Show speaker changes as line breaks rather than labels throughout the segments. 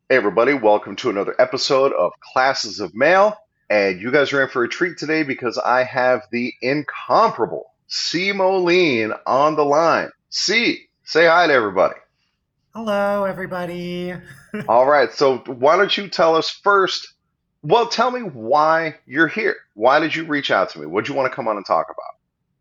Hey everybody, welcome to another episode of Classes of Mail. And you guys are in for a treat today because I have the incomparable C. Moline on the line. C, say hi to everybody.
Hello, everybody.
All right, so why don't you tell us first? Well, tell me why you're here. Why did you reach out to me? What do you want to come on and talk about?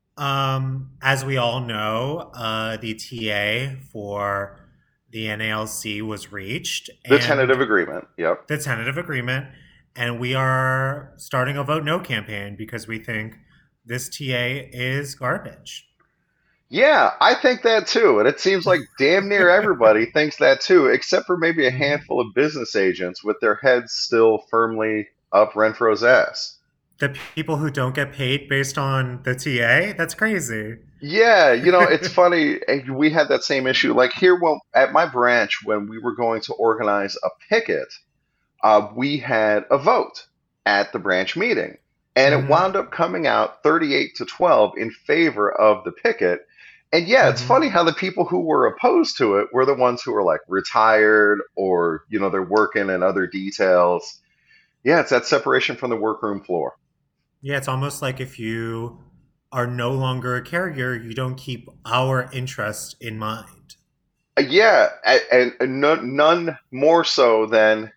As we all know, the TA for the NALC was reached,
The tentative
and
agreement. Yep.
the tentative agreement, and we are starting a vote no campaign because we think this TA is garbage.
Yeah, I think that too. And it seems like damn near everybody thinks that too, except for maybe a
Mhm.
handful of business agents with their heads still firmly up Renfro's ass.
The people who don't get paid based on the TA, that's crazy.
Yeah, it's funny. We had that same issue. Like here, well, at my branch, when we were going to organize a picket, we had a vote at the branch meeting, and it
hmm
wound up coming out 38 to 12 in favor of the picket. And yeah, it's
hmm
funny how the people who were opposed to it were the ones who were like retired or, they're working in other details. Yeah, it's that separation from the workroom floor.
Yeah, it's almost like if you are no longer a carrier, you don't keep our interest in mind.
Yeah, and none more so than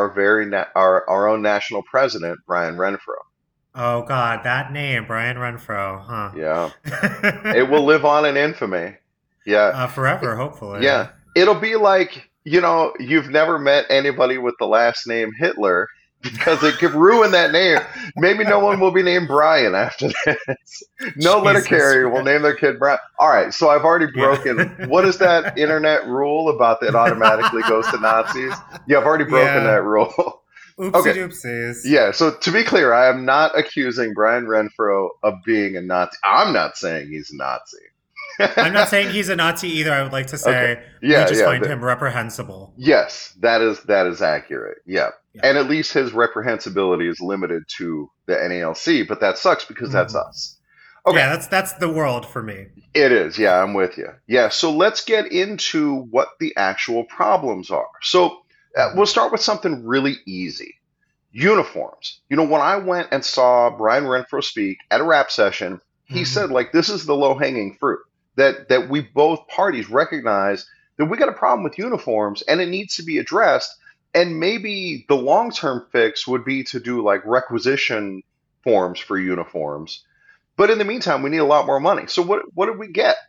our own national president, Brian Renfro.
Oh God, that name, Brian Renfro,
Yeah, it will
huh?
live on in infamy. Yeah,
Forever, hopefully.
yeah. It'll be like, you've never met anybody with the last name Hitler because it could ruin that name. Maybe no one will be named Brian after this. No letter
Jesus
carrier will
Christ.
name their kid Brian. All right, so I've already broken. What is that
Yeah.
internet rule about that automatically goes to Nazis? Yeah, I've already broken that
Yeah.
rule.
Oopsie
Okay,
doopsies.
yeah, so to be clear, I am not accusing Brian Renfro of being a Nazi. I'm not saying he's a
I'm not
Nazi.
saying he's a Nazi either. I would like to
Okay.
say we
Yeah,
just
yeah.
find him reprehensible.
Yes, that is accurate. Yeah.
Yeah.
And at least his reprehensibility is limited to the NALC, but that sucks because that's
hmm
us. Okay.
Yeah, that's the world for me.
It is. Yeah, I'm with you. Yeah, so let's get into what the actual problems are. So we'll
hmm
start with something really easy. Uniforms. When I went and saw Brian Renfro speak at a rap session, he said
hmm
like this is the low-hanging fruit that we both parties recognize that we got a problem with uniforms and it needs to be addressed. And maybe the long-term fix would be to do like requisition forms for uniforms. But in the meantime, we need a lot more money. So what did we get?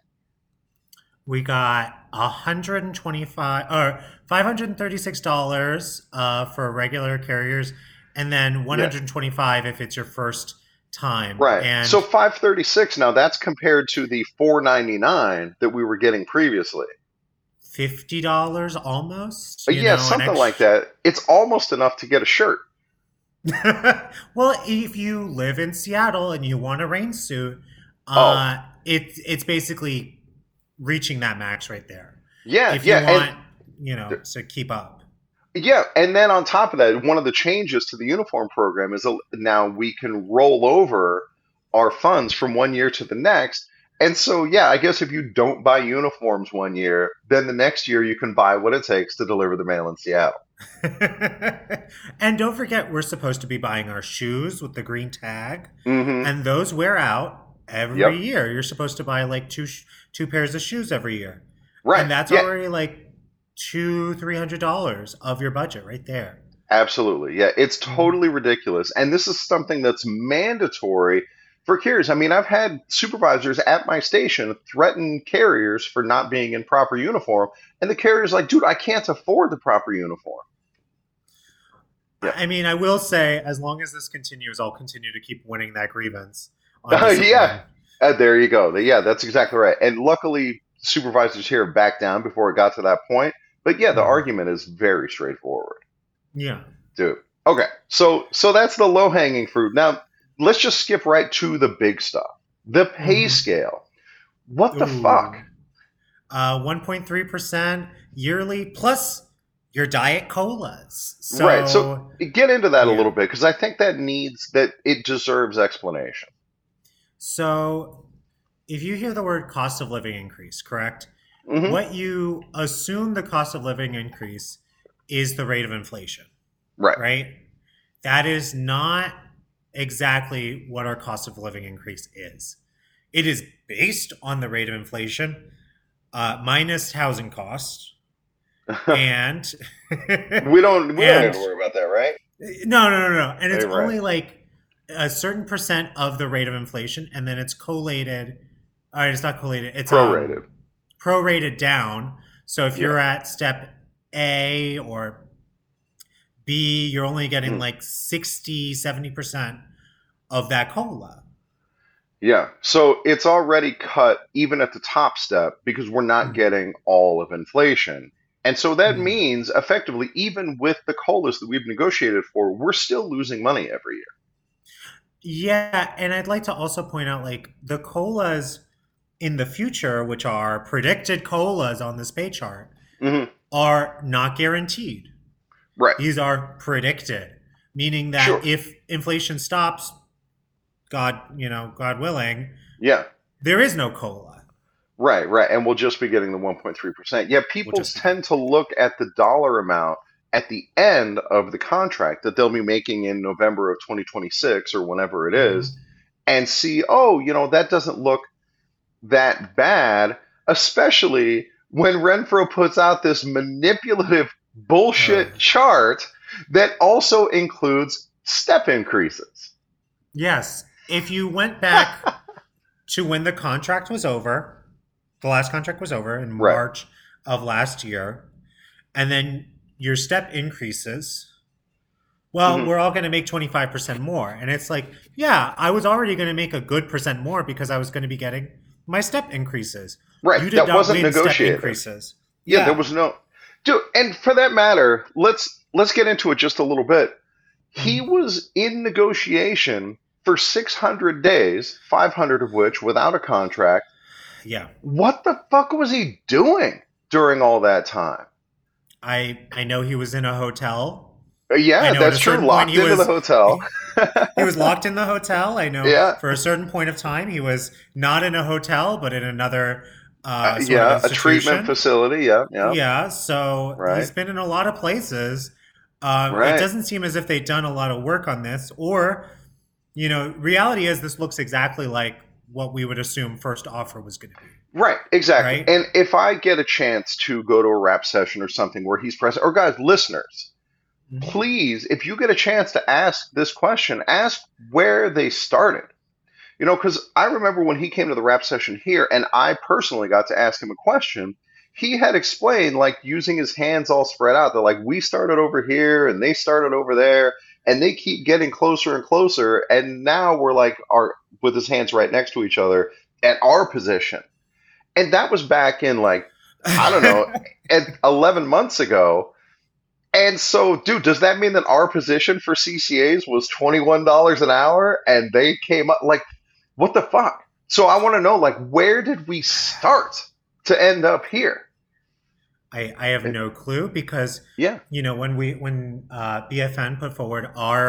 We got 125 or $536 for regular carriers, and then
Yeah,
125 if it's your first time.
right. So
And
536 now that's compared to the 499 that we were getting previously.
$50 almost,
Yeah,
an
something like
extra.
that. It's almost enough to get a shirt.
Well, if you live in Seattle and you want a rain suit,
Oh,
it's basically reaching that max right there.
yeah,
If you
yeah, and
want, to keep up.
yeah, and then on top of that, one of the changes to the uniform program is now we can roll over our funds from one year to the next. And so, yeah, I guess if you don't buy uniforms one year, then the next year you can buy what it takes to deliver the mail in Seattle.
And don't forget, we're supposed to be buying our shoes with the green tag,
Mm-hmm.
and those wear out every
Yep.
year. You're supposed to buy like two pairs of shoes every year,
Right.
and that's
Yeah.
already like $300 of your budget right there.
Absolutely. Yeah, it's
Mhm.
totally ridiculous. And this is something that's mandatory for carriers. I mean, I've had supervisors at my station threaten carriers for not being in proper uniform, and the carrier's like, dude, I can't afford the proper uniform. Yeah.
I mean, I will say, as long as this continues, I'll continue to keep winning that grievance on
Yeah.
discipline.
There you go. Yeah, that's exactly right. And luckily, supervisors here backed down before it got to that point. But yeah, the
Mhm.
argument is very straightforward.
Yeah.
Dude. Okay. So that's the low-hanging fruit. Now, let's just skip right to the big stuff. The pay
hmm
scale. What the fuck?
Ooh. 1.3% yearly plus your diet colas.
Right. So
So,
get into that a
yeah.
little bit because I think that it deserves explanation.
So, if you hear the word cost of living increase, correct?
Hmm.
What you assume the cost of living increase is the rate of inflation,
Right.
right? That is not exactly what our cost of living increase is. It is based on the rate of inflation minus housing costs, and
We don't need
and
to worry about that, right?
no, and it's
Right.
only like a certain percent of the rate of inflation, and then it's collated. All right, it's not collated. It's
Prorated.
prorated down. So if
Yeah.
you're at step A or B, you're only getting
Mm.
like 60, 70% of that COLA.
Yeah. So it's already cut even at the top step because we're not
Mhm.
getting all of inflation. And so that
Mhm.
means effectively, even with the COLAs that we've negotiated for, we're still losing money every year.
Yeah, and I'd like to also point out like the COLAs in the future, which are predicted COLAs on this pay chart,
Hmm.
are not guaranteed.
Right.
These are predicted, meaning that
Sure.
if inflation stops, God willing,
Yeah.
there is no COLA.
Right. Right. And we'll just be getting the 1.3%. Yeah.
We'll
People
just be
tend
getting.
to look at the dollar amount at the end of the contract that they'll be making in November of 2026 or whenever it is
Mhm.
and see, oh, that doesn't look that bad, especially when Renfro puts out this manipulative bullshit chart that also includes step increases.
Yes. If you went back to when the contract was over, the last contract was over in
Right.
March of last year, and then your step increases, well,
Hmm.
we're all going to make 25% more. And it's like, yeah, I was already going to make a good percent more because I was going to be getting my step increases.
Right.
You did
That
not
wasn't
win step
negotiated.
increases.
Yeah, there
Yeah.
was no dude, and for that matter, let's get into it just a little bit. He
Mhm.
was in negotiation for 600 days, 500 of which without a contract.
Yeah.
What the fuck was he doing during all that time?
I know he was in a hotel. I
Yeah,
know at
that's
a
true.
certain point
Locked into the hotel.
he was locked in the hotel. I know
Yeah,
for a certain point of time he was not in a hotel but in another sort of
yeah, a treatment
institution.
facility. Yeah, yeah,
Yeah, so
right,
he's been in a lot of places. It
right,
doesn't seem as if they've done a lot of work on this, or reality is this looks exactly like what we would assume first offer was going to be,
right, exactly.
right?
And if I get a chance to go to a rap session or something where he's present, or guys, listeners,
Mhm.
please, if you get a chance to ask this question, ask where they started. Because I remember when he came to the rap session here, and I personally got to ask him a question. He had explained, like, using his hands all spread out, that, like, we started over here and they started over there, and they keep getting closer and closer. And now we're like, with his hands right next to each other at our position. And that was back in, like, I don't know, at 11 months ago. And so, dude, does that mean that our position for CCAs was $21 an hour and they came up like, what the fuck? So I want to know, like, where did we start to end up here?
I have
And
no clue because
yeah,
when BFN put forward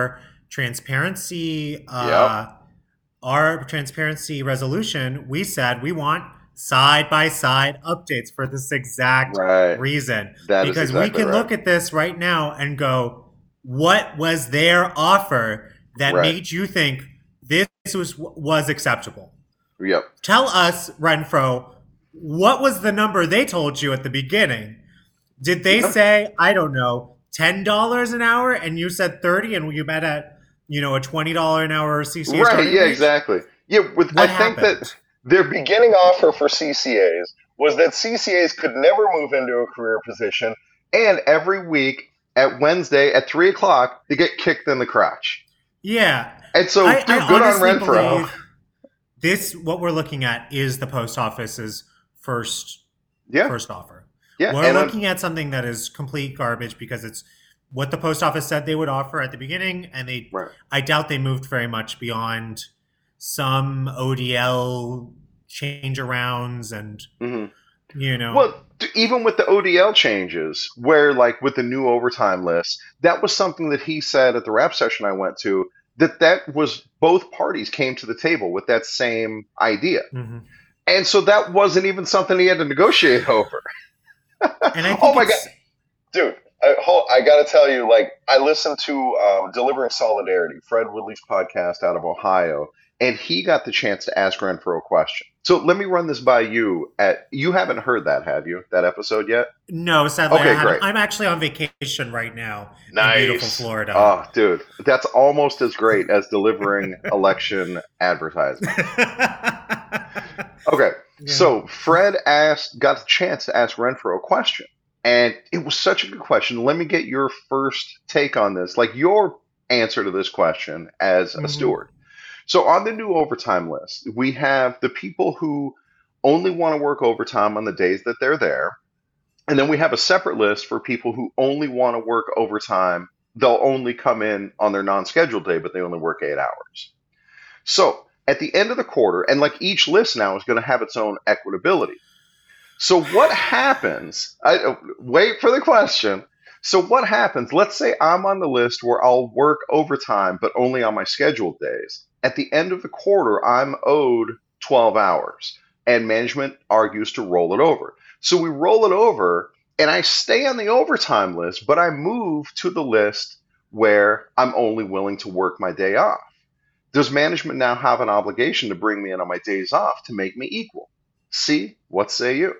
yep,
our transparency resolution, we said we want side by side updates for this exact
right.
reason.
That is
Because we
exactly
can
right.
look at this right now and go, what was their offer that
Right.
made you think this was acceptable?
Yep.
Tell us, Renfro, what was the number they told you at the beginning? Did they
Yeah.
say, I don't know, $10 an hour and you said 30 and you met at, a $20 an hour CCA
Right.
starting
Yeah.
wage?
Exactly. Yeah. I
What
think that
happened?
their beginning offer for CCAs was that CCAs could never move into a career position, and every week at Wednesday at 3 o'clock they get kicked in the crotch.
Yeah.
And so,
I
dude, good on
honestly
Renfro.
believe what we're looking at is the post office's first
Yeah.
first offer.
Yeah.
We're
And
looking at something that is complete garbage because it's what the post office said they would offer at the beginning, and
right.
I doubt they moved very much beyond some ODL change arounds and
Hmm.
you know
Well, even with the ODL changes, where like with the new overtime list, that was something that he said at the rap session I went to, that was both parties came to the table with that same idea.
mhm.
And so that wasn't even something he had to negotiate over.
And I
Oh
think
my God.
it's
Dude, I got to tell you, like, I listened to Delivering Solidarity, Fred Woodley's podcast out of Ohio, and he got the chance to ask Renfro a question. So let me run this by you. You haven't heard that, have you? That episode yet?
No, sadly, I
Okay,
haven't.
great.
I'm actually on vacation right now in beautiful
Nice.
Florida.
Oh, dude, that's almost as great as delivering election advertising. Okay,
Yeah.
so Fred got the chance to ask Renfro a question, and it was such a good question. Let me get your first take on this, like your answer to this question as a
Mhm.
steward. So on the new overtime list, we have the people who only want to work overtime on the days that they're there, and then we have a separate list for people who only want to work overtime. They'll only come in on their non-scheduled day, but they only work 8 hours. So at the end of the quarter, and like each list now is going to have its own equitability. So what happens? Wait for the question. So what happens? Let's say I'm on the list where I'll work overtime, but only on my scheduled days. At the end of the quarter, I'm owed 12 hours, and management argues to roll it over. So we roll it over, and I stay on the overtime list, but I move to the list where I'm only willing to work my day off. Does management now have an obligation to bring me in on my days off to make me equal? See, what say you?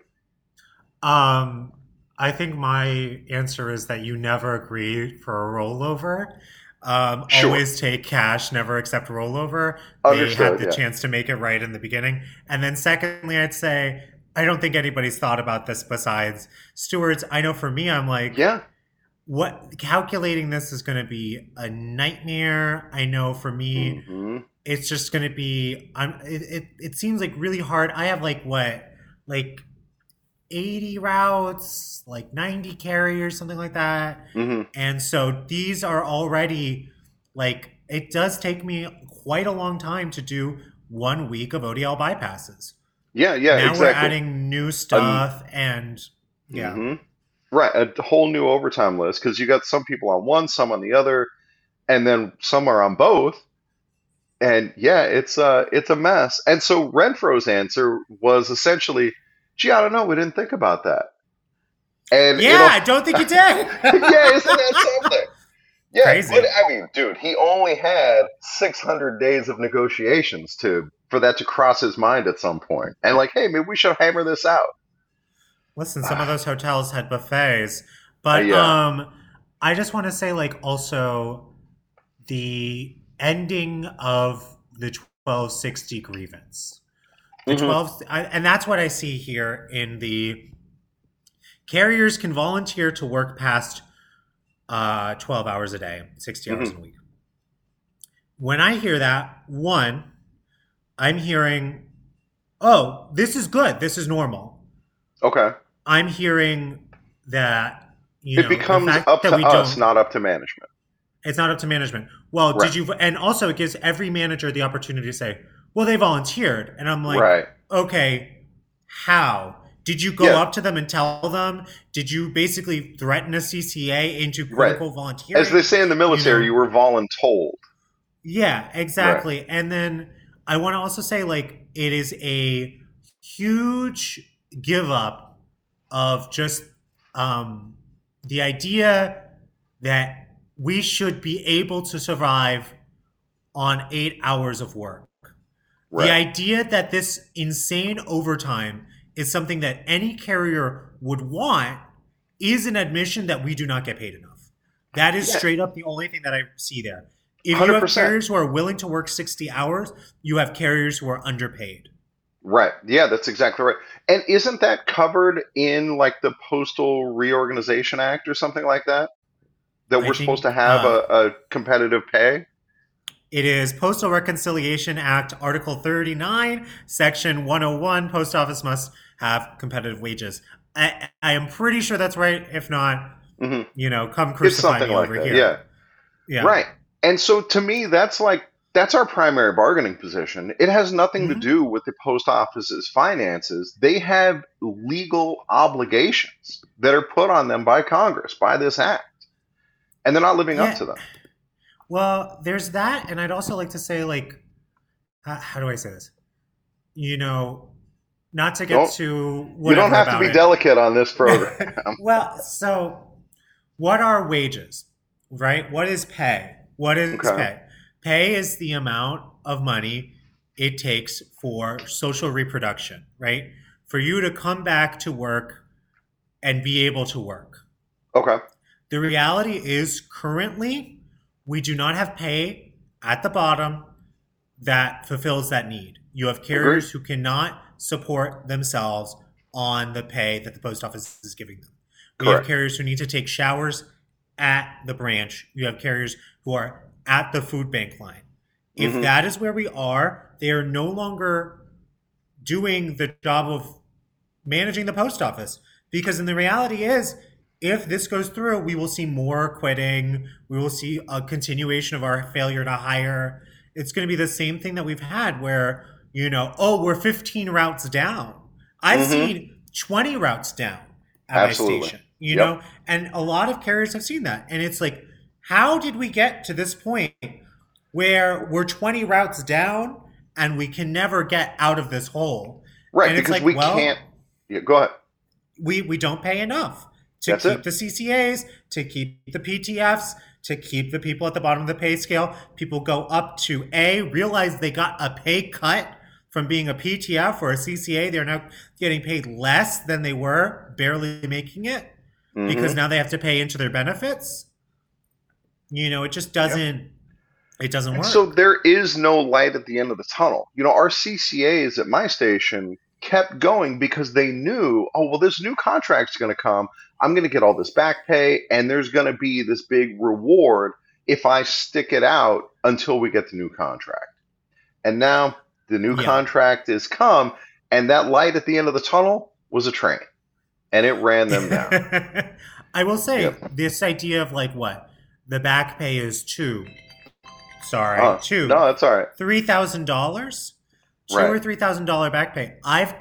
Um, I think my answer is that you never agree for a rollover.
Sure.
Always take cash, never accept rollover. They had
Understood.
the
Yeah.
chance to make it right in the beginning. And then, secondly, I'd say I don't think anybody's thought about this besides stewards. I know for me, I'm like,
Yeah.
what calculating this is going to be a nightmare. I know for me,
Hmm.
it's just going to be. It seems like really hard. I have like what, like 80 routes, like 90 carriers, something like that.
Hmm.
And so these are already like, it does take me quite a long time to do 1 week of ODL bypasses.
Yeah. Yeah.
Now we're
Exactly.
adding new
Um,
stuff and yeah.
hmm. Right. A whole new overtime list because you got some people on one, some on the other, and then some are on both. And yeah, it's a mess. And so Renfro's answer was essentially, "Gee, I don't know. We didn't think about that." And
Yeah,
it'll,
I don't think you did.
yeah, isn't that something? Yeah, but
Crazy.
I mean, dude, he only had 600 days of negotiations to for that to cross his mind at some point. And like, hey, maybe we should hammer this out.
Listen, some of those hotels had buffets, but
Yeah.
I just want to say like also the ending of the 1260 grievance. The
Hmm.
12 and that's what I see here in the carriers can volunteer to work past 12 hours a day, 60 hours
Hmm.
a week. When I hear that, one, I'm hearing, oh, this is good. This is normal.
Okay.
I'm hearing that,
It
the
becomes
fact
up
that
to
we
us,
don't,
not up to management.
it's not up to management. Well,
Right.
did you, and also it gives every manager the opportunity to say, well, they volunteered. And I'm like,
Right.
okay, how? Did you go
Yeah.
up to them and tell them? Did you basically threaten a CCA into quote
Right.
unquote
As they
volunteering?
say in the
You
military, you
know,
were voluntold.
yeah,
Right.
exactly. And then I want to also say, like, it is a huge give up of just um, the idea that we should be able to survive on 8 hours of work. The
Right.
idea that this insane overtime is something that any carrier would want is an admission that we do not get paid enough. That is
Yeah.
straight up the only thing that I see there. If you have
100%.
carriers who are willing to work 60 hours, you have carriers who are underpaid.
Right. Yeah, that's exactly right. And isn't that covered in like the Postal Reorganization Act or something like that? That
I
we're supposed
think
to have a competitive pay?
it is Postal Reconciliation Act, Article 39, Section 101. Post office must have competitive wages. I am pretty sure that's right. If not,
Hmm.
come
It's
crucify
something
me
like
over
that.
here.
Yeah.
Yeah.
Right. And so to me, that's our primary bargaining position. It has nothing to
Mhm.
do with the post office's finances. They have legal obligations that are put on them by Congress, by this act, and they're not living up
Yeah.
to them.
Well, there's that, and I'd also like to say, like, how do I say this? You know, not to get
Don't
too
You don't
whatever
have to
about
be
it.
delicate on this program.
Well, so what are wages, right? What is pay? What is
Okay.
pay? Pay is the amount of money it takes for social reproduction, right? For you to come back to work and be able to work.
Okay.
The reality is currently we do not have pay at the bottom that fulfills that need. You have
Agreed.
carriers who cannot support themselves on the pay that the post office is giving them. We have
Correct.
carriers who need to take showers at the branch. You have carriers who are at the food bank line. If
Hmm.
that is where we are, they are no longer doing the job of managing the post office. Because in the reality is, if this goes through, we will see more quitting. We will see a continuation of our failure to hire. It's going to be the same thing that we've had where, oh, we're 15 routes down. I've
Hmm.
seen 20 routes down at my
Absolutely.
station,
Yep.
and a lot of carriers have seen that. And it's like, how did we get to this point where we're 20 routes down and we can never get out of this hole?
Right.
And it's
Because
like,
we can't.
well,
Yeah, go ahead.
we don't pay enough to
That's
keep
it.
the CCAs, to keep the PTFs, to keep the people at the bottom of the pay scale. People go up to realize they got a pay cut from being a PTF or a CCA. They're now getting paid less than they were, barely making it, because
Hmm.
now they have to pay into their benefits. It just
Yep.
doesn't
And so
work.
there is no light at the end of the tunnel. Our CCAs at my station kept going because they knew, oh, well, this new contract's going to come. I'm going to get all this back pay, and there's going to be this big reward if I stick it out until we get the new contract. And now the new
Yeah.
contract is come, and that light at the end of the tunnel was a train, and it ran them down.
I will say
Yep.
this idea of like what the back pay is two,
No, that's all right.
$3,000, two
Right.
or $3,000 back pay.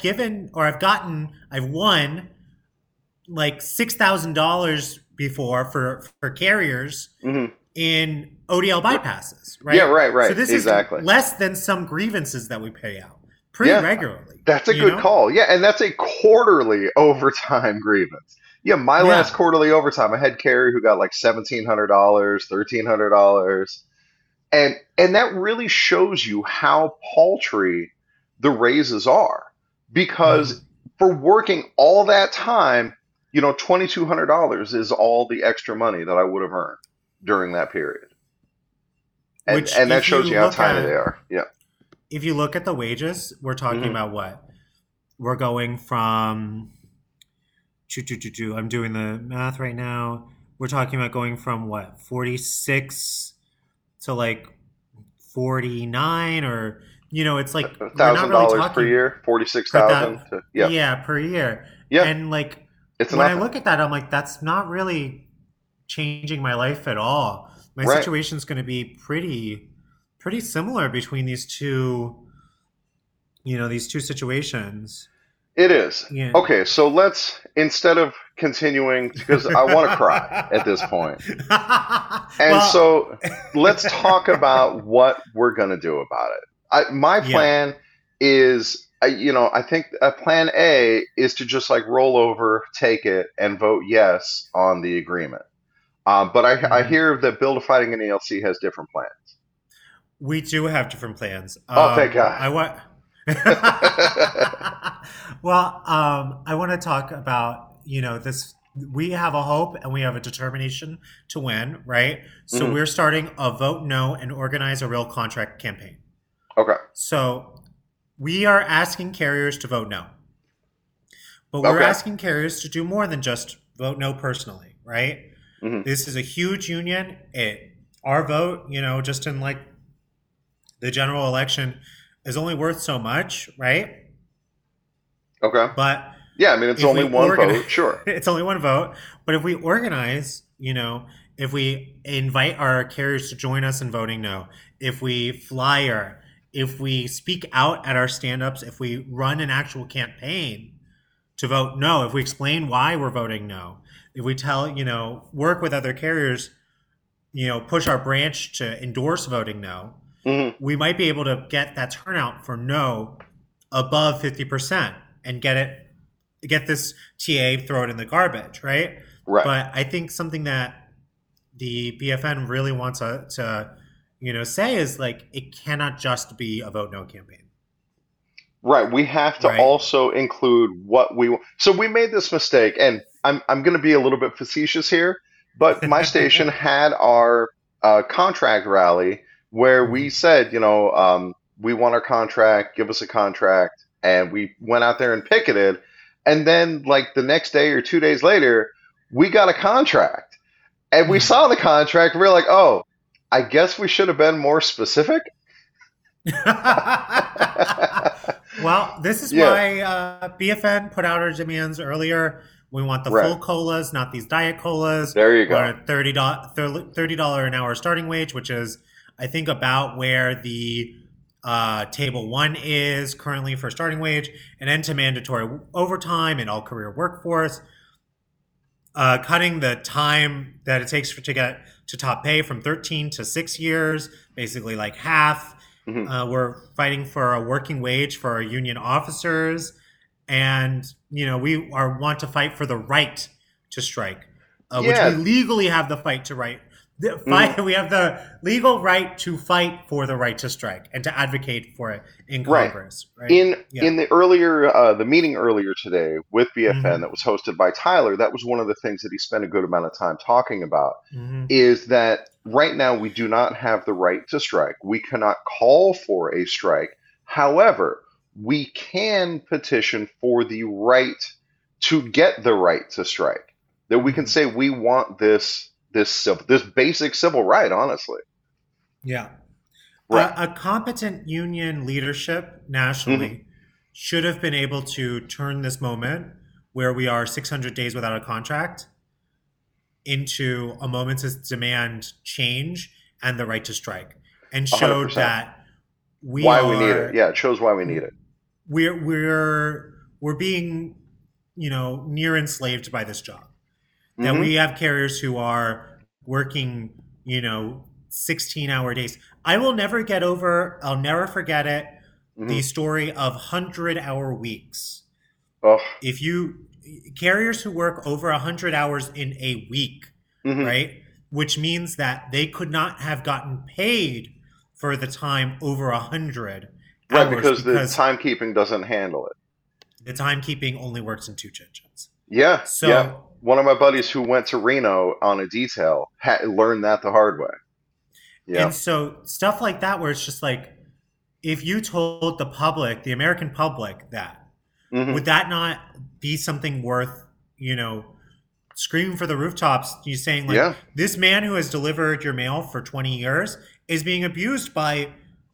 I've won like $6,000 before for carriers
Hmm.
in ODL bypasses,
Yeah,
right?
right.
So this
Exactly.
is less than some grievances that we pay out pretty
Yeah,
regularly.
that's a good call. Yeah, and that's a quarterly overtime grievance. Yeah, my last
Yeah.
quarterly overtime, I had carrier who got like $1,700, $1,300, and that really shows you how paltry the raises are.
Mhm.
Because for working all that time, $2,200 is all the extra money that I would have earned during that period, and
Which,
and that shows you how tiny they are. Yeah.
if you look at the wages, we're talking
Hmm.
about what? We're going from I'm doing the math right now. We're talking about going from what, 46 to like 49, or it's like
A
we're not
thousand
really
dollars per
talking
year, 46,000
per
to yeah,
yeah, per year.
yeah.
And like
It's
when I
nothing,
look at that, I'm like, that's not really changing my life at all. My
right?
situation's going to be pretty similar between these two situations.
It is.
Yeah.
Okay, so let's instead of continuing because I want to cry at this point, and
Well,
so let's talk about what we're gonna do about it. My
yeah.
plan is, I think plan A is to just like roll over, take it, and vote yes on the agreement. But I
Mhm.
hear that Bill to Fighting an ELC has different plans.
We do have different plans.
Oh, thank God.
I want. Well, I want to talk about this. We have a hope and we have a determination to win, right? So
Hmm.
we're starting a vote no and organize a real contract campaign.
Okay.
So we are asking carriers to vote no, but we're
Okay.
asking carriers to do more than just vote no personally, right?
Hmm.
This is a huge union. Our vote, just in like the general election, is only worth so much, right?
Okay.
But
Yeah, I mean it's
if
only
we
one
organize,
vote, sure.
it's only one vote. But if we organize, if we invite our carriers to join us in voting no, if we flyer, if we speak out at our stand-ups, if we run an actual campaign to vote no, if we explain why we're voting no, if we work with other carriers, push our branch to endorse voting no,
Hmm.
we might be able to get that turnout for no above 50% and get this TA, throw it in the garbage, right?
Right.
But I think something that the BFN really wants to say is like it cannot just be a vote no campaign,
Right. We have to
right?
also include what we want. So we made this mistake, and I'm going to be a little bit facetious here, but my station had our contract rally where we
Mhm.
said, we want our contract, give us a contract, and we went out there and picketed, and then like the next day or 2 days later, we got a contract, and we saw the contract, and we were like, oh, I guess we should have been more specific.
Well, this is
Yeah.
why BFN put out our demands earlier. We want the
Right.
full colas, not these diet colas.
There you
We
go.
want a $30 an hour starting wage, which is, I think, about where the table one is currently for starting wage, and end to mandatory overtime and all career workforce. Cutting the time that it takes to get to top pay from 13 to 6 years, basically like half.
Mhm.
We're fighting for a working wage for our union officers, and we want to fight for the right to strike, which we
Yeah.
legally have the fight to right. The
Mhm.
fight, we have the legal right to fight for the right to strike and to advocate for it in
Right.
Congress. Right?
In
Yeah.
in the meeting earlier today with BFN
Hmm.
that was hosted by Tyler, that was one of the things that he spent a good amount of time talking about
Hmm.
is that right now we do not have the right to strike. We cannot call for a strike. However, we can petition for the right to get the right to strike. That we can
Hmm.
say we want this basic civil right, honestly.
Yeah.
Right.
A competent union leadership
Hmm.
nationally should have been able to turn this moment where we are 600 days without a contract into a moment's demand change and the right to strike, and showed
100%.
that we
Why we need it.
are
Yeah, it shows why we need it.
we're being near enslaved by this job, that
Hmm.
we have carriers who are working 16-hour days. I'll never forget it,
Hmm.
the story of 100-hour weeks.
Oh.
If you Carriers who work over 100 hours in a week,
Hmm.
right, which means that they could not have gotten paid for the time over 100
Right,
hours
because the
because
timekeeping doesn't handle it.
the timekeeping only works in two engines.
Yeah, yeah.
So,
One of my buddies who went to Reno on a detail learned that the hard way. Yeah.
and so stuff like that, where it's just like, if you told the public, the American public, that,
Hmm.
would that not be something worth, screaming for the rooftops? You saying like,
Yeah.
this man who has delivered your mail for 20 years is being abused by,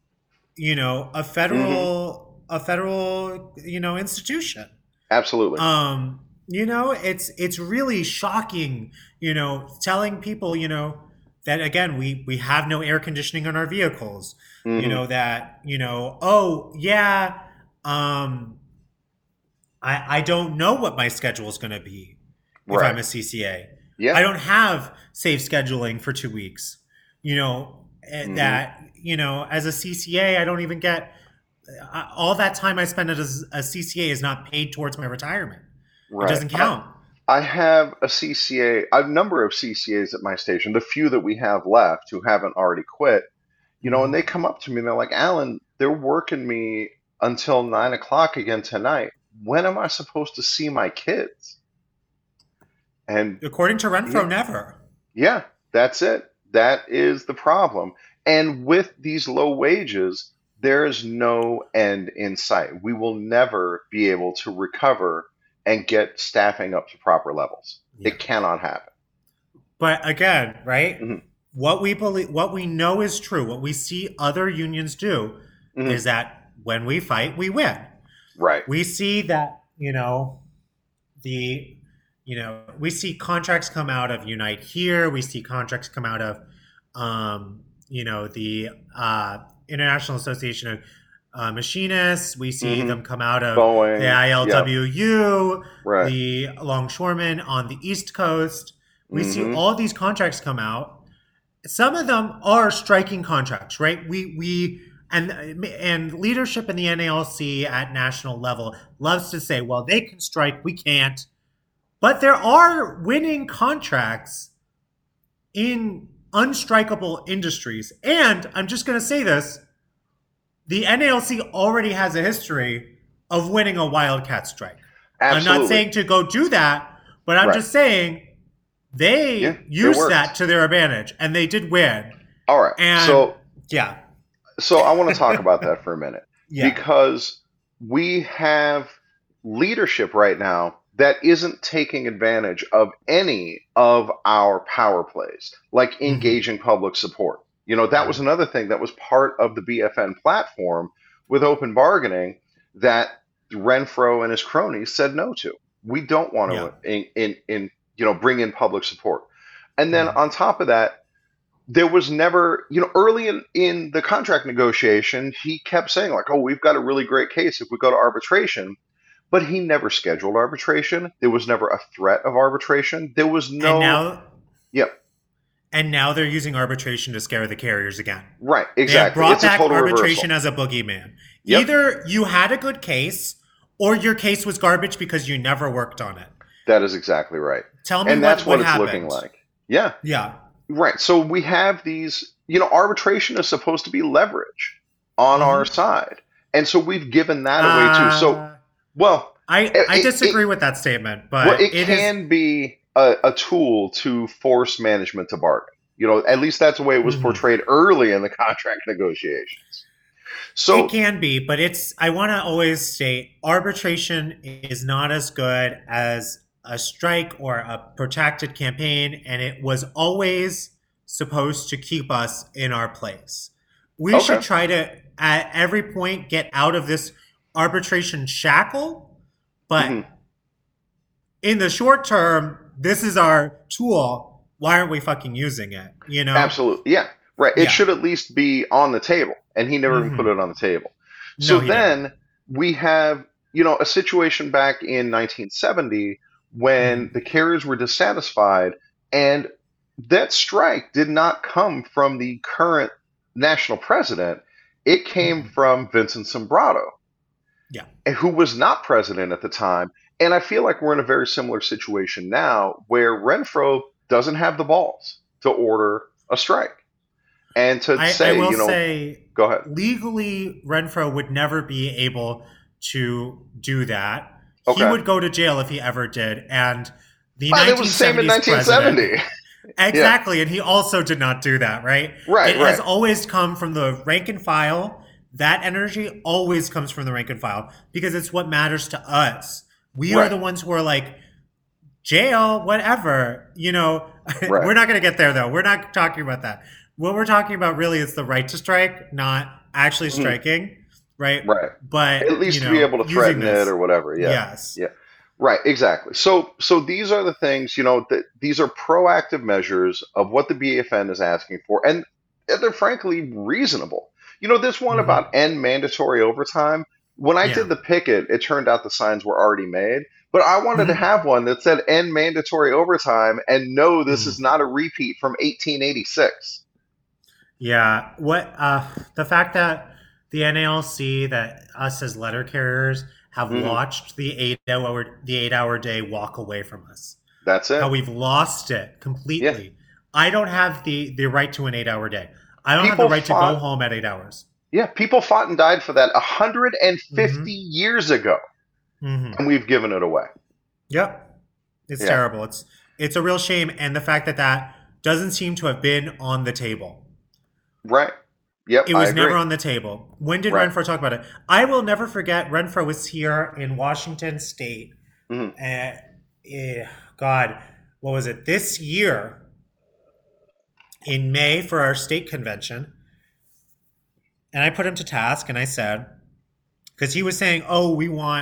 Hmm.
a federal, institution.
Absolutely.
It's really shocking, telling people, that again, we have no air conditioning in our vehicles,
Hmm.
that, oh yeah, I don't know what my schedule is going to be if I'm
Right.
a CCA. I
Yeah.
don't have safe scheduling for 2 weeks.
Hmm.
That, as a CCA, I don't even get all that time I spend as a CCA is not paid towards my retirement. It
Right.
doesn't count.
I have a CCA, a number of CCAs at my station, the few that we have left who haven't already quit, and
Mhm.
they come up to me and they're like, Alan, they're working me until 9 o'clock again tonight. When am I supposed to see my kids? And
According to
yeah,
Renfro, never.
yeah, that's it. That is the problem. And with these low wages, there is no end in sight. We will never be able to recover and get staffing up to proper levels.
Yeah.
It cannot happen.
But again, right?
Hmm.
What we know is true, what we see other unions do,
Hmm.
is that when we fight, we win.
Right.
We see that, the we see contracts come out of Unite Here. We see contracts come out of the International Association of Machinists. We see
Hmm.
them come out of the
Boeing. Yeah.
ILWU,
Right.
the longshoremen on the East Coast. We see
Hmm.
all these contracts come out. Some of them are striking contracts, right? We and leadership in the NALC at national level loves to say, well, they can strike, we can't. But there are winning contracts in unstrikable industries. And I'm just going to say this, the NALC already has a history of winning a wildcat strike. I'm not
Absolutely.
saying to go do that, but I'm
Right.
just saying they
Yeah, it
used
worked.
that to their advantage, and they did win.
All right.
And
So
yeah,
I want to talk about that for a minute
yeah,
because we have leadership right now that isn't taking advantage of any of our power plays, like
hmm
engaging public support. You know, that was another thing that was part of the BFN platform with open bargaining that Renfro and his cronies said no to. We don't want
yeah,
to bring in public support. And then
hmm
on top of that, there was never, early in the contract negotiation, he kept saying, like, oh, we've got a really great case if we go to arbitration. But he never scheduled arbitration. There was never a threat of arbitration. There was
and
no,
now
yep,
and now they're using arbitration to scare the carriers again.
right,
They have
exactly.
brought
It's a
back
total
arbitration
reversal.
as a boogeyman.
Yep,
Either you had a good case, or your case was garbage because you never worked on it.
that is exactly right.
Tell me
And that's
what
what it's looking
happened.
like. Yeah,
Yeah.
right. So we have these, arbitration is supposed to be leverage on our
hmm
side. And so we've given that away too. So,
Uh,
well,
I
it,
disagree with that statement,
well,
but
it
it is.
can be a tool to force management to bargain. At least that's the way it was
mhm.
portrayed early in the contract negotiations.
It
So,
can be, but I want to always state arbitration is not as good as a strike or a protracted campaign, and it was always supposed to keep us in our place. We should
okay.
try to, at every point, get out of this arbitration shackle, but
hmm
in the short term, this is our tool. Why aren't we fucking using it?
Absolutely. Yeah. Right. It
Yeah.
should at least be on the table. And he never even put
hmm
it on the table.
No,
So
he didn't.
then we have, a situation back in 1970 when
hmm
the carriers were dissatisfied, and that strike did not come from the current national president. It came
hmm
from Vincent Sombrado,
Yeah.
who was not president at the time. And I feel like we're in a very similar situation now where Renfro doesn't have the balls to order a strike and to
I
say,
will say
go ahead.
legally Renfro would never be able to do that. He
Okay.
would go to jail if he ever did. And the
It was the same in
1970s president
1970. Yeah.
exactly, and he also did not do that, right?
Right,
It has
right,
always come from the rank and file. That energy always comes from the rank and file because it's what matters to us. We are
right,
the ones who are like, jail, whatever.
right.
We're not going to get there though. We're not talking about that. What we're talking about really is the right to strike, not actually
Mhm.
striking, right?
Right.
But,
At least to be able to
using
threaten it
this.
or whatever. Yeah.
Yes.
Yeah. Right, exactly. So these are the things, that these are proactive measures of what the BFN is asking for, and they're frankly reasonable. This one
hmm
about end mandatory overtime, when I
Yeah.
did the picket, it turned out the signs were already made, but I wanted to
hmm
have one that said end mandatory overtime and no, this
hmm
is not a repeat from 1886.
Yeah. The fact that the NALC, that us as letter carriers have
hmm
watched the 8 hour day walk away from us.
That's
How
it.
we've lost it
Yeah.
completely. I don't have the right to an 8 hour day. I don't have the
People
right to go
fought,
home at 8 hours.
yeah, people fought and died for that
hmm
150 years ago,
hmm
and we've given it away.
Yep. It's
Yeah.
terrible. It's a real shame, and the fact that that doesn't seem to have been on the table.
Right. Yep,
It
I
was
agree.
never on the table. When did
Right.
Renfro talk about it? I will never forget. Renfro was here in Washington State.
hmm
Uh, God, what was it? This year in May for our state convention, and I put him to task, and I said, because he was saying, "Oh,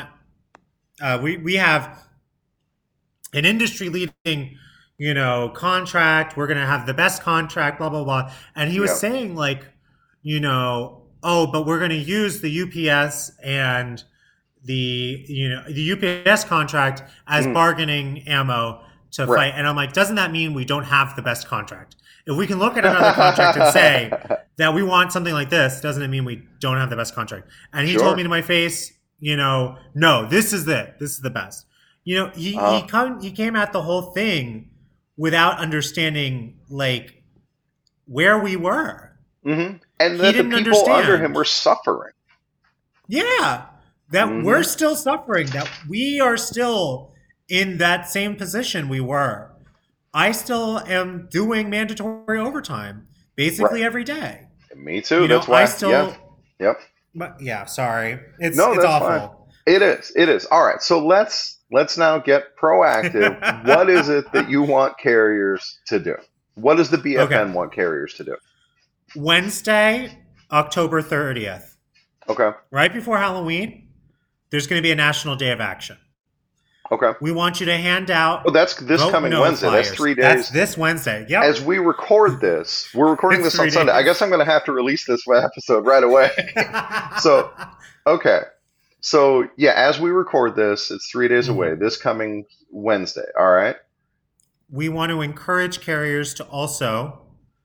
we have an industry leading, contract. We're going to have the best contract, blah, blah, blah." And he was
Yep.
saying like, oh, but we're going to use the UPS and the UPS contract as
hmm
bargaining ammo to
Right.
fight. And I'm like, doesn't that mean we don't have the best contract? If we can look at another contract and say that we want something like this, doesn't it mean we don't have the best contract? And he told me
Sure.
to my face, no, this is the best. You know, he
Uh,
come he came at the whole thing without understanding like where we were.
and
He
that the
didn't
people under him
understand.
were suffering.
Yeah, that we're
Hmm.
still suffering, that we are still in that same position we were. I still am doing mandatory overtime
Right.
basically every day.
Me too.
You know,
That's
I
why. Yeah.
still
Yep.
but yeah, sorry. It's
No,
it's
that's fine.
awful.
It is. It is. All right. So let's now get proactive. What is it that you want carriers to do? What does the
Okay.
BFN want carriers to do?
Wednesday, October 30th,
Okay.
right before Halloween, there's going to be a National Day of Action.
Okay.
We want you to hand out
Oh, that's this
vote
coming
no
Wednesday. That's
flyers.
3 days.
That's this Wednesday.
As
Yep.
we record this, we're recording
It's
this on
3
Sunday. I guess
days.
I'm going to have to release this episode right away. So, okay. So, yeah, as we record this, it's 3 days away.
Mhm.
This coming Wednesday. All right.
We want to encourage carriers to also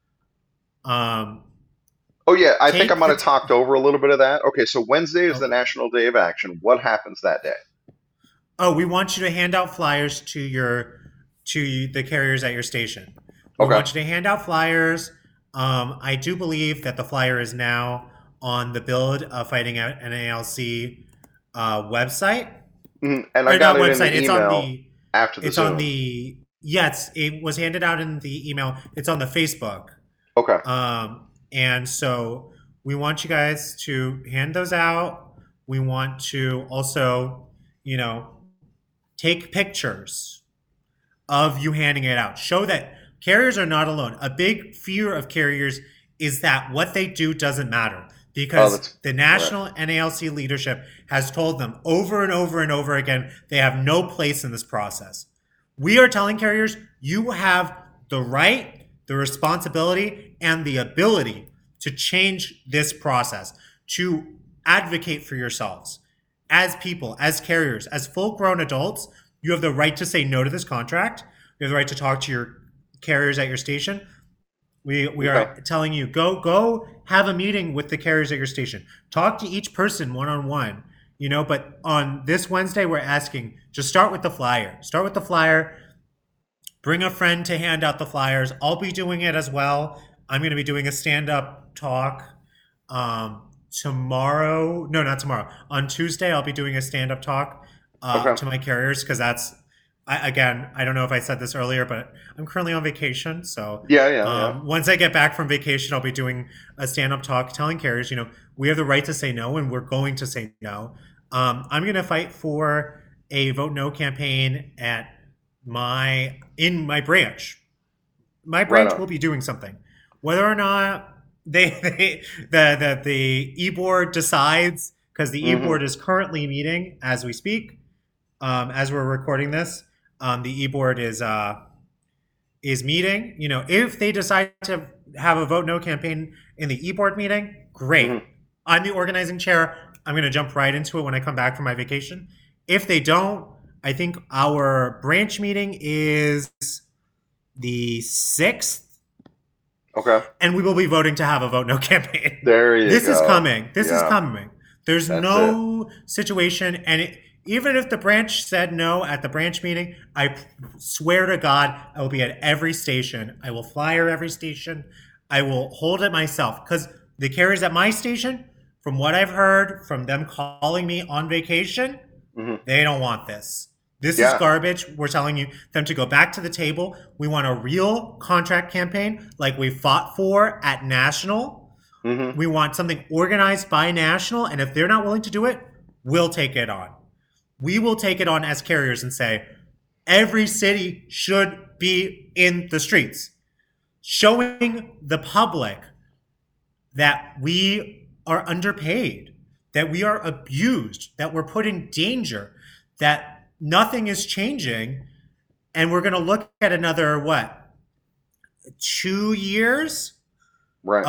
um,
Oh, yeah. I think I
take
might
the.
have talked over a little bit of that. Okay. So, Wednesday is the
Okay.
National Day of Action. What happens that day?
Oh, we want you to hand out flyers to the carriers at your station. We
Okay.
want you to hand out flyers. I do believe that the flyer is now on the Build Fighting Out NALC website.
And I
Or
got
not
it in
website.
the email after the
It's on
Zoom.
the. Yes, it was handed out in the email. It's on the Facebook.
Okay.
And so we want you guys to hand those out. We want to also, you know, take pictures of you handing it out. Show that carriers are not alone. A big fear of carriers is that what they do doesn't matter
Oh,
because
that's
the
right.
national NALC leadership has told them over and over and over again they have no place in this process. We are telling carriers you have the right, the responsibility, and the ability to change this process, to advocate for yourselves as people, as carriers, as full grown adults. You have the right to say no to this contract. You have the right to talk to your carriers at your station. We
Okay.
are telling you go have a meeting with the carriers at your station. Talk to each person one on one. You know, but on this Wednesday we're asking just start with the flyer. Start with the flyer. Bring a friend to hand out the flyers. I'll be doing it as well. I'm going to be doing a stand up talk tomorrow. No, not tomorrow. On Tuesday, I'll be doing a stand up talk
Okay.
to my carriers because that's, again, I don't know if I said this earlier, but I'm currently on vacation. So
Yeah, yeah, yeah.
once I get back from vacation, I'll be doing a stand up talk telling carriers, you know, we have the right to say no and we're going to say no. I'm going to fight for a vote no campaign at my branch. My
Right
branch
on.
will be doing something, whether or not the e board decides, because the e
Hmm.
board is currently meeting as we speak, as we're recording this. The e board is meeting. You know, if they decide to have a vote no campaign in the e board meeting, great.
Hmm.
I'm the organizing chair. I'm going to jump right into it when I come back from my vacation. If they don't, I think our branch meeting is the 6th,
Okay.
and we will be voting to have a vote no campaign.
There you
This is
go.
coming. This is
Yeah,
coming. There's
that's it.
no situation, and even if the branch said no at the branch meeting, I swear to God, I will be at every station. I will flyer every station. I will hold it myself because the carriers at my station, from what I've heard from them calling me on vacation,
Hmm.
they don't want this. This is
Yeah.
garbage. We're telling you them to go back to the table. We want a real contract campaign like we fought for at National.
Hmm.
We want something organized by National. And if they're not willing to do it, we'll take it on. We will take it on as carriers and say, every city should be in the streets, showing the public that we are underpaid, that we are abused, that we're put in danger, that nothing is changing, and we're going to look at another what 2 years
Right.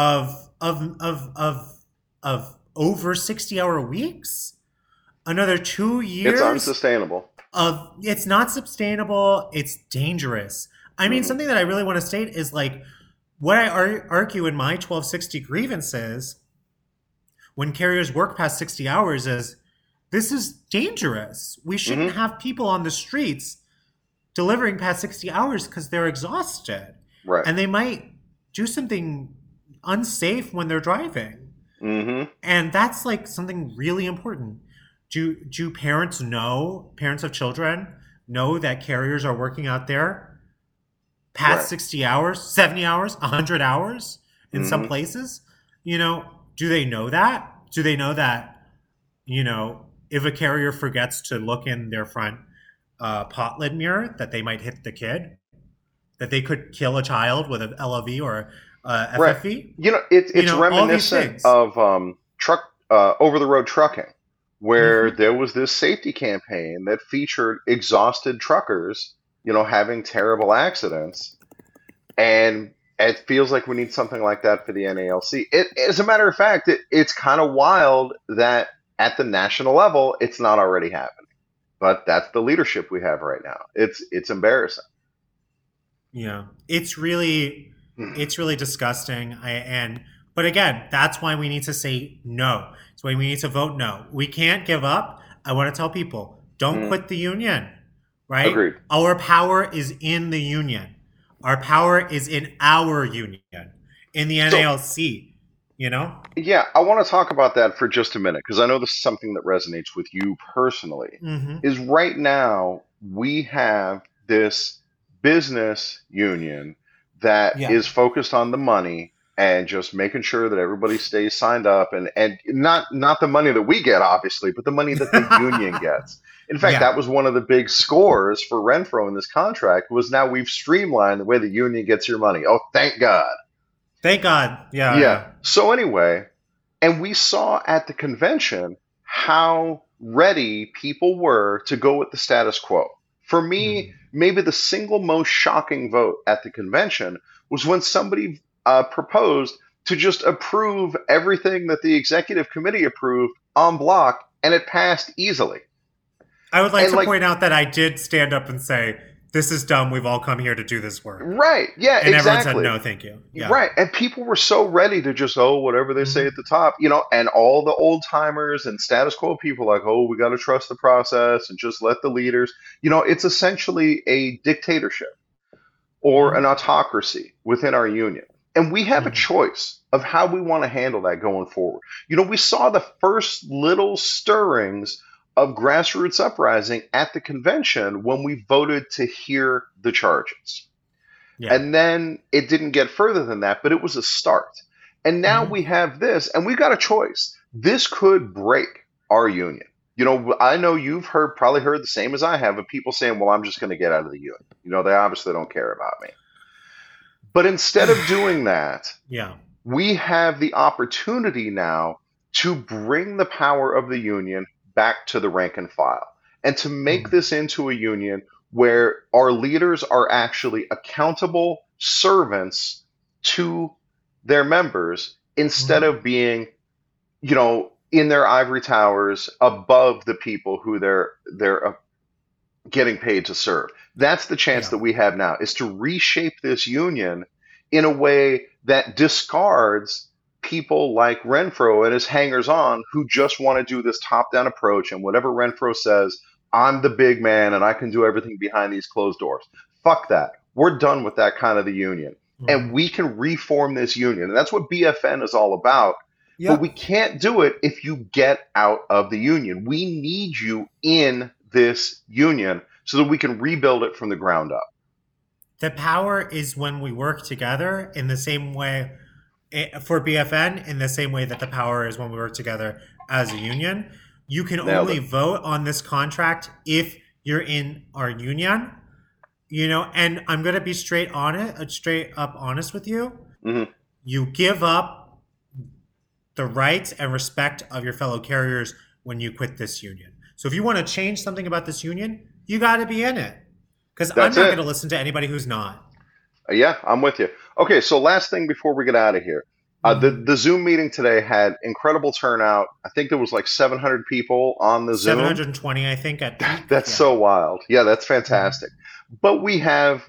of over 60-hour weeks, another two
It's
years
unsustainable.
of it's not sustainable, it's dangerous. I mean,
Hmm.
something that I really want to state is like what I argue in my 1260 grievances when carriers work past 60 hours is this is dangerous. We shouldn't
Hmm.
have people on the streets delivering past 60 hours because they're exhausted
Right.
and they might do something unsafe when they're driving.
Hmm.
And that's like something really important. Do parents know, parents of children know that carriers are working out there past
Right.
60 hours, 70 hours, 100 hours in some
Hmm.
places? Do they know that? Do they know that, if a carrier forgets to look in their front pot lid mirror, that they might hit the kid, that they could kill a child with an LOV or a
Right.
FFV?
It's
All these
reminiscent
things.
of truck over the road trucking, where
Hmm.
there was this safety campaign that featured exhausted truckers, having terrible accidents, and it feels like we need something like that for the NALC. As a matter of fact, it's kind of wild that at the national level, it's not already happening. But that's the leadership we have right now. It's embarrassing.
Yeah, it's really disgusting. But again, that's why we need to say no. That's why we need to vote no. We can't give up. I want to tell people, don't
Mm,
quit the union, right?
agreed.
Our power is in the union. Our power is in our union, in the
So
NALC, you know?
yeah, I want to talk about that for just a minute because I know this is something that resonates with you personally.
Hmm.
Is right now we have this business union that
Yeah.
is focused on the money and just making sure that everybody stays signed up and not the money that we get obviously, but the money that the union gets. In fact,
Yeah.
that was one of the big scores for Renfro in this contract was now we've streamlined the way the union gets your money. Oh, thank God.
Thank God. Yeah,
Yeah.
yeah.
So anyway, and we saw at the convention how ready people were to go with the status quo. For me,
Mhm.
maybe the single most shocking vote at the convention was when somebody proposed to just approve everything that the executive committee approved en bloc, and it passed easily.
I would like
And
to
like,
point out that I did stand up and say, this is dumb. We've all come here to do this work.
right, yeah,
And everyone said,
exactly.
no, thank you. Yeah.
Right. And people were so ready to just, whatever they say
Hmm.
at the top, and all the old timers and status quo people like, we got to trust the process and just let the leaders, it's essentially a dictatorship or an
Hmm.
autocracy within our union. And we have a
Hmm.
choice of how we want to handle that going forward. We saw the first little stirrings of grassroots uprising at the convention when we voted to hear the charges.
Yeah.
And then it didn't get further than that, but it was a start. And now
Hmm.
we have this, and we've got a choice. This could break our union. I know you've probably heard the same as I have of people saying, well, I'm just going to get out of the union. They obviously don't care about me. But instead of doing that,
Yeah.
we have the opportunity now to bring the power of the union back to the rank and file and to make
Mhm.
this into a union where our leaders are actually accountable servants to their members instead
Mhm.
of being, in their ivory towers above the people who they're getting paid to serve. That's the chance
Yeah.
that we have now is to reshape this union in a way that discards people like Renfro and his hangers on who just want to do this top down approach and whatever Renfro says, I'm the big man and I can do everything behind these closed doors. Fuck that. We're done with that kind of the union. And
Mhm.
we can reform this union. And that's what BFN is all about. But we
Yep.
can't do it if you get out of the union. We need you in this union so that we can rebuild it from the ground up.
The power is when we work together in the same way for BFN, in the same way that the power is when we work together as a union. You can
Nailed
only
it.
vote on this contract if you're in our union, and I'm going to be straight up honest with you.
Hmm.
You give up the rights and respect of your fellow carriers when you quit this union. So if you want to change something about this union, you got to be in it. Because I'm
That's
not
it.
going to listen to anybody who's not.
Yeah, I'm with you. Okay, so last thing before we get out of here. The
Mm-hmm.
the Zoom meeting today had incredible turnout. I think there was like 700 people on the Zoom.
720, I think, at peak.
That's
Yeah.
so wild. Yeah, that's
Mm-hmm.
fantastic. But we have,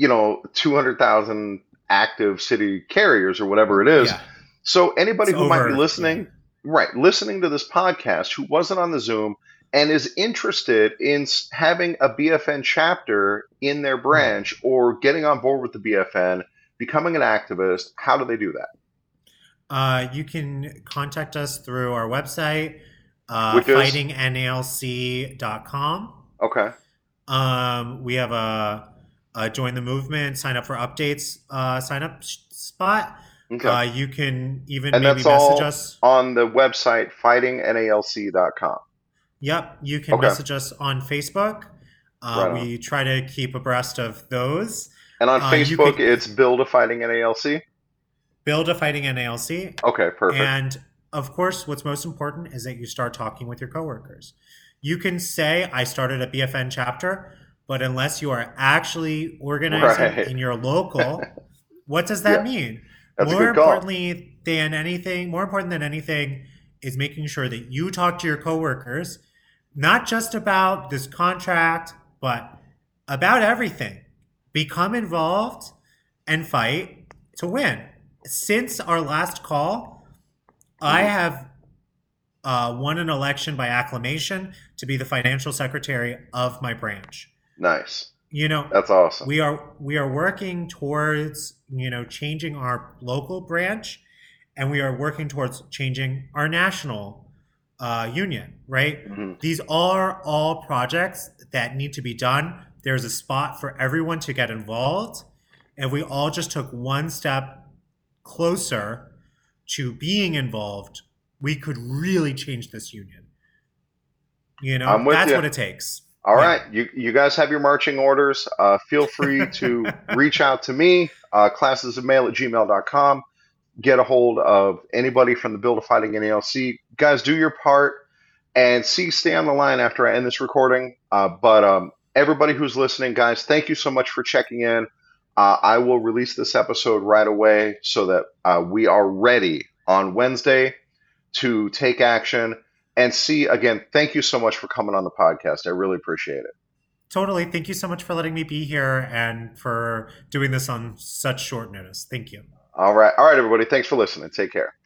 200,000 active city carriers or whatever it is.
Yeah.
So
It's
anybody who might be
over. Yeah.
listening, right, listening to this podcast who wasn't on the Zoom, and is interested in having a BFN chapter in their branch or getting on board with the BFN, becoming an activist, how do they do that?
You can contact us through our website,
Which is
fightingnalc.com.
okay.
We have a join the movement, sign up for updates, sign up spot.
Okay.
You can even
And
maybe
that's
message
all
us.
on the website fightingnalc.com.
Yep, you can
Okay.
message us on Facebook.
Right on.
We try to keep abreast of those.
And on
You
Facebook,
could
it's Build a Fighting NALC.
build a fighting NALC.
Okay, perfect.
And of course, what's most important is that you start talking with your coworkers. You can say, I started a BFN chapter, but unless you are actually organizing
Right.
in your local, what does that
Yeah,
mean?
that's a good call.
More important than anything is making sure that you talk to your coworkers, not just about this contract, but about everything. Become involved and fight to win. Since our last call, I
Hmm.
have won an election by acclamation to be the financial secretary of my branch.
Nice.
You know,
That's awesome.
we are working towards changing our local branch, and we are working towards changing our national union. Right?
Hmm.
These are all projects that need to be done. There's a spot for everyone to get involved, and we all just took one step closer to being involved. We could really change this union.
I'm with
That's
you.
what it takes.
All
Yeah.
right, you guys have your marching orders. Feel free to reach out to me, classesofmail@gmail.com. Get a hold of anybody from the Build a Fighting NALC. Guys, do your part and stay on the line after I end this recording. But everybody who's listening, guys, thank you so much for checking in. I will release this episode right away so that we are ready on Wednesday to take action. And again, thank you so much for coming on the podcast. I really appreciate it.
Totally. Thank you so much for letting me be here and for doing this on such short notice. Thank you.
All right. All right, everybody. Thanks for listening. Take care.